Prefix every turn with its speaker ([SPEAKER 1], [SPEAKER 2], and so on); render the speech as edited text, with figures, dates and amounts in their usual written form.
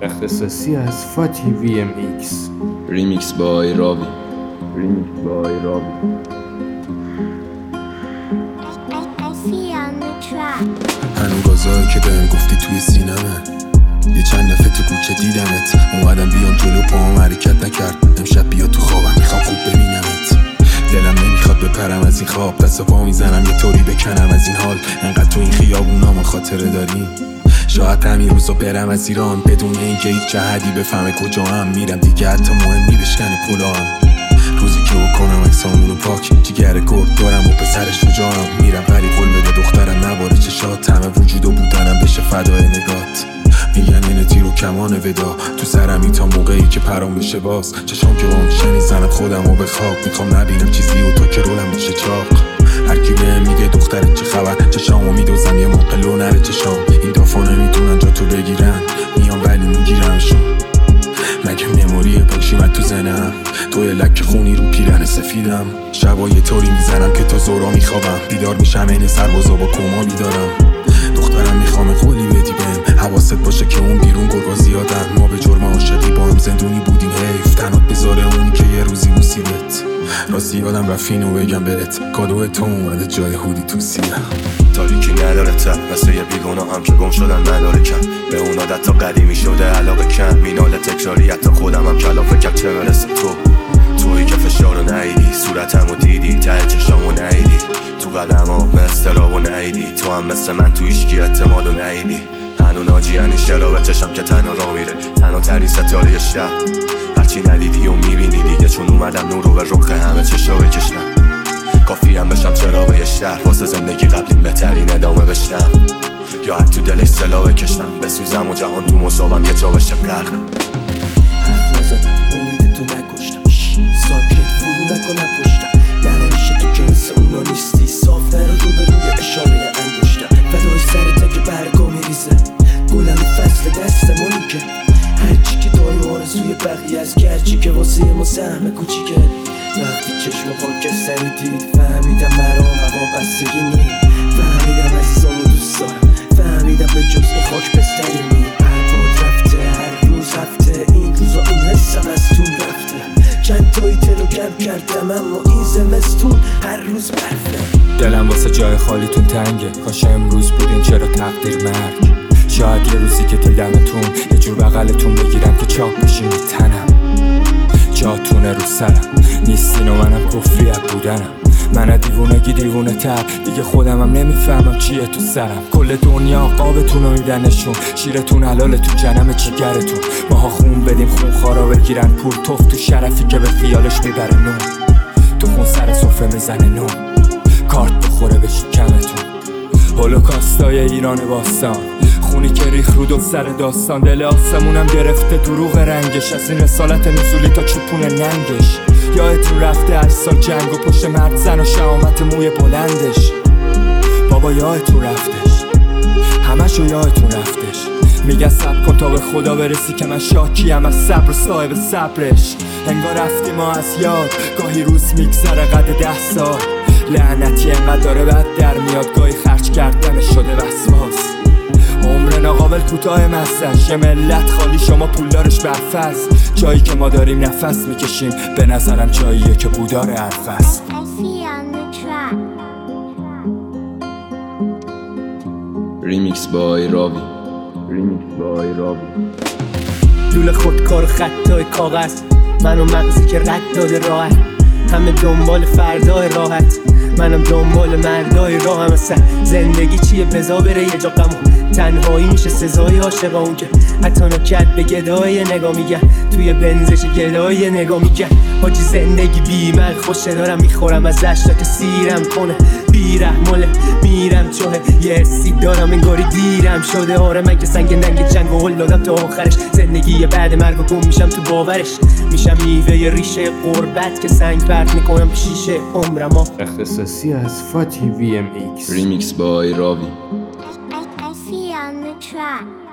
[SPEAKER 1] اختصاصی از فاتی VMX.
[SPEAKER 2] ریمیکس بای راوی.
[SPEAKER 3] هنو گازایی که بهم گفتی توی سینمه، یه چند دفعه تو کوچه دیدمت، اومدم بیام جلو پاهم حرکت نکرد. امشب بیا تو خوابم، میخوام خوب ببینمت. دلم نمیخواد بپرم از این خواب، دست پا میزنم یه طوری بکنم از این حال. انقدر تو این خیابونام خاطره داریم، شاید همین روزا برم از ایران بدون اینکه هیچ جهدی بفهمه کجا هم میرم. دیگه حتی مهم نی بشکنه پولام. روزی که بکنم اکسامونو پاک، جیگر گرد دارم و پسر شجاعم. میرم ولی قول بده دخترم نباره چشات، همه وجود و بودنم بشه فدای نگات. میگن اینه تیر و کمان ودا تو سرمی تا موقعی که پرام بشه باز. چشام که با میشه نیزنم خودم و به خواب، میخوام نبینم چیزی و تا که رولم بشه چاق. هرکی بهم میگه دخترت چه خبر، چشامو میدوزم یه موقع لو نره چشام. این دافا نمیتونن جا تو بگیرن، میام ولی میگیرمشون. مگه مموری پاکشیمت تو زنم، توی لک خونی رو پیرن سفیدم. شبا یه طوری میزنم که تا زورا میخوابم، بیدار میشم این سربازا با کما میدارم. دخترم میخوام قولی بدی بهم، حواست باشه که اون بیرون گرگا زیادن. ما به جرم عاشقی با هم زندونی بودیم، حیف تنات بذاره اونی که یه روزی بوسیدت. راستی یادم رفت اینو بگم بهت، کادو تو اومده جای هودی تو سیرم.
[SPEAKER 4] تاریکی نداره تر مثل یه بیگونا هم که گم شدن مدارکم. به اون عادت تا قدیمی شده علاقه کم، مینال تکراری حتی خودم هم کلافه کم. چه برسه تویی که فشارو نهیدی، صورتمو دیدی ته چشامو نهیدی، تو قدمام استرابو نهیدی. تو هم مثل من تو ایشکی اعتمادو نهیدی. هنو ناجیانی شرابه چشم که تنها را میره، تنها تری ستاره شب. هرچی ندیدی و میبینی دیگه، چون اومدم نورو به رخ همه چشا بکشنم. کافی هم بشم چراغ یه شهر، واسه زندگی قبلیم بهترین ادامه بشنم. یا حتی تو دلش سلا بکشنم، بسوزم و جهان تو مصابم یه جا بشه غرق.
[SPEAKER 5] حرف نزدم امید تو نکشتم، ساکت فرو نکنم پشتم. ننمیشه تو که مثل اونا نیستی، صاف نرو رو به روی اشاره انگشتم. فدای سرته که برگا میریزه، گلم فصل دستمونی که هرچی که داری آرزوی بقیه از گرچی که واسه ما سهم کوچیکه. وقتی چشم خاکستری دید فهمیدم مرام هوا بستگی نی. فهمیدم عزیزامو دوست دارم، فهمیدم به جز این خاک بستری نی. هر باد رفته هر روز هفته، این روزا این حسم از تون رفته. چند تایی تلو کم کردم اما این زمستون هر روز برفه.
[SPEAKER 6] دلم واسه جای خالیتون تنگه، کاش امروز بودین چرا تقدیر مرگ. شاید یه روزی که دیدمتون یه جور بغلتون بگیرم که چاق بشین تنم. جاتونه رو سرم نیستین و منم کفری از بودنم. من دیوونگی دیوونه تر دیگه خودمم نمیفهمم چیه تو سرم. کل دنیا قابتون رو میدن نشون، شیرتون حلاله تو جنم جیگرتون. ماها خون بدیم خون خارا بگیرن پول توف تو شرفی که به خیالش میبره نون. تو خون سر صفه میزنه نون، کارت بخوره به شکمتون. هولوکاستای ایران باستان، خونی که ریخ رو دو سر داستان. دل آسمونم گرفته دروغ رنگش، از این رسالت نزولی تا چوپون ننگش. یادتون رفته هر سال جنگ و پشت مرد زن و شهامت موی بلندش. بابا یادتون رفتش، همشو یادتون رفتش. میگن صبر کن تا به خدا برسی که من شاکیم از صبر و صاحب صبرش. انگار رفتی ما از یاد، گاهی روز میگذره قد 10 سال. لعنتی انقدر داره بد در میاد، گاهی خرج کردن شده وسواس. عمر ناقابل کوتاه مستش، یه ملت خالی شما پولدارش برفرض. جایی که ما داریم نفس میکشیم به نظرم جاییه که بودار حرفست.
[SPEAKER 2] ریمیکس بای راوی.
[SPEAKER 5] لول خودکار و خطای کاغذ، من و مغزی که رد داده راحت. همه دنبال فردای راحت، منم دنبال مردای راهم. اصلا زندگی چیه بزا بره یه جا غم، تنهایی میشه سزای عاشقا. اون که حتی نکرد به گدای نگاه میگن، توی بنزش گدای نگاه میگن. حاجی زندگی بی من خوشه، دارم میخورم ازش تا که سیرم کنه. بیرحماله میرم چوه، یه حسی دارم انگاری دیرم شده. آره من که سنگ ننگ جنگ و هل دادم تا آخرش. زندگی بعد مرگ و گم میشم تو باورش، میشم میوه ریشه قربت که سنگ پرت میکنم شیشه عمرم.
[SPEAKER 1] اختصاصی از فاتی VMX.
[SPEAKER 2] ریمیکس بای راوی.
[SPEAKER 7] I see on the track.